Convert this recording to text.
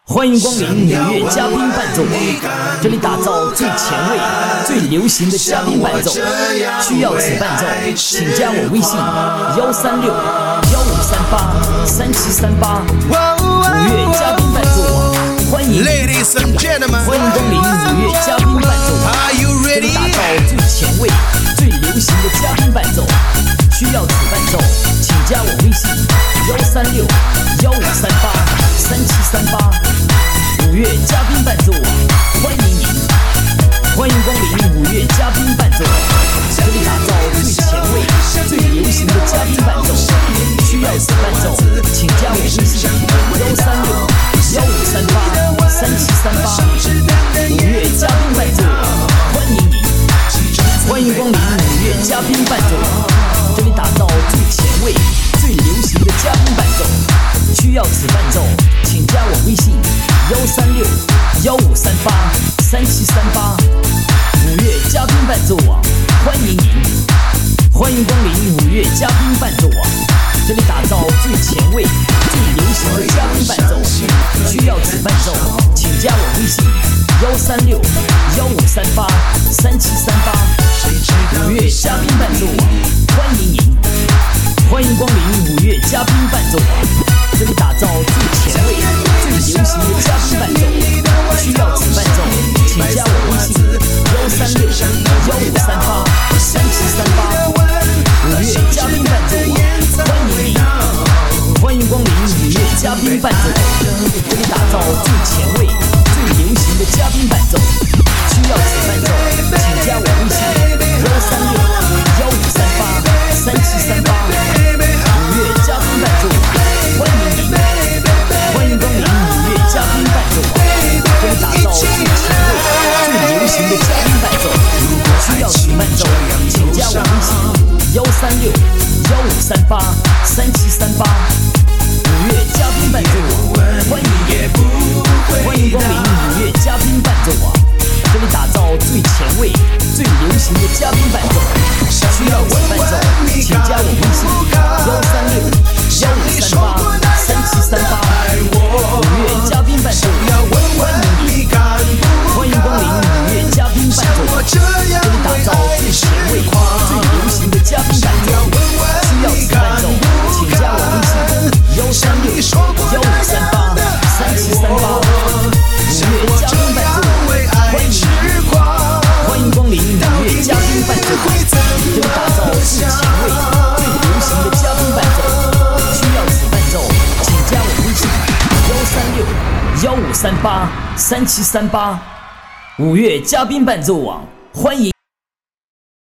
欢迎光临五月嘉宾伴奏网，这里打造最前卫、最流行的嘉宾伴奏。需要此伴奏，请加我微信136-1538-3738。五月嘉宾伴奏网，欢迎欢迎光临五月嘉宾伴奏网，这里打造最前卫、最流行的嘉宾伴奏。需要此伴奏，请加我微信136-1538-3738。五月嘉宾伴奏网，欢迎您，欢迎光临五月嘉宾伴奏网，这里打造最前卫、最流行的嘉宾伴奏。需要此伴奏，请加我微信136-1538-3738。五月嘉宾伴奏网，欢迎您，欢迎光临五月嘉宾伴奏网，这里打造最前卫、最流行的嘉宾伴奏。需要此伴奏，请加我微信136-1538-3738。五月嘉宾伴奏网，欢迎您，欢迎光临五月嘉宾伴奏网，这里打造最前卫、最流行的嘉宾伴奏。需要此伴奏，请加我微信136-1538-3738。五月嘉宾伴奏网，欢迎您，欢迎光临五月嘉宾伴奏网，这里打造最前卫、最流行的嘉宾伴奏。需要此伴奏，请加我微信136-1538-3738。五月嘉宾伴奏网，欢迎您，欢迎光临五月嘉宾伴奏网，这里打造最前卫、最流行的嘉宾伴奏。需要此伴奏，请加我微信136-1538-3738。五月嘉宾伴奏网，欢迎您，欢迎光临五月嘉宾伴奏网，这里打造最前卫、最流行的嘉宾伴奏。需要此伴奏，请加我微信136-1538-3738。五月嘉宾伴奏网，欢迎您，欢迎光临五月嘉宾伴奏网，这里打造最前卫、最流行的嘉宾伴奏。需要此伴奏，请加我微信136-1538-3738。五月嘉宾伴奏网，欢迎您，欢迎光临五月嘉宾伴奏网，这里打造最前卫、最流行的嘉宾伴奏。需要此伴奏，请加我微信136-1538-3738。五月嘉宾伴奏网，欢迎您，欢迎光临五月嘉宾伴奏网，这里打造最前卫、最流行的嘉宾伴奏。需要此伴奏，请加我微信136-1538-3738。五月嘉宾伴奏网，欢迎。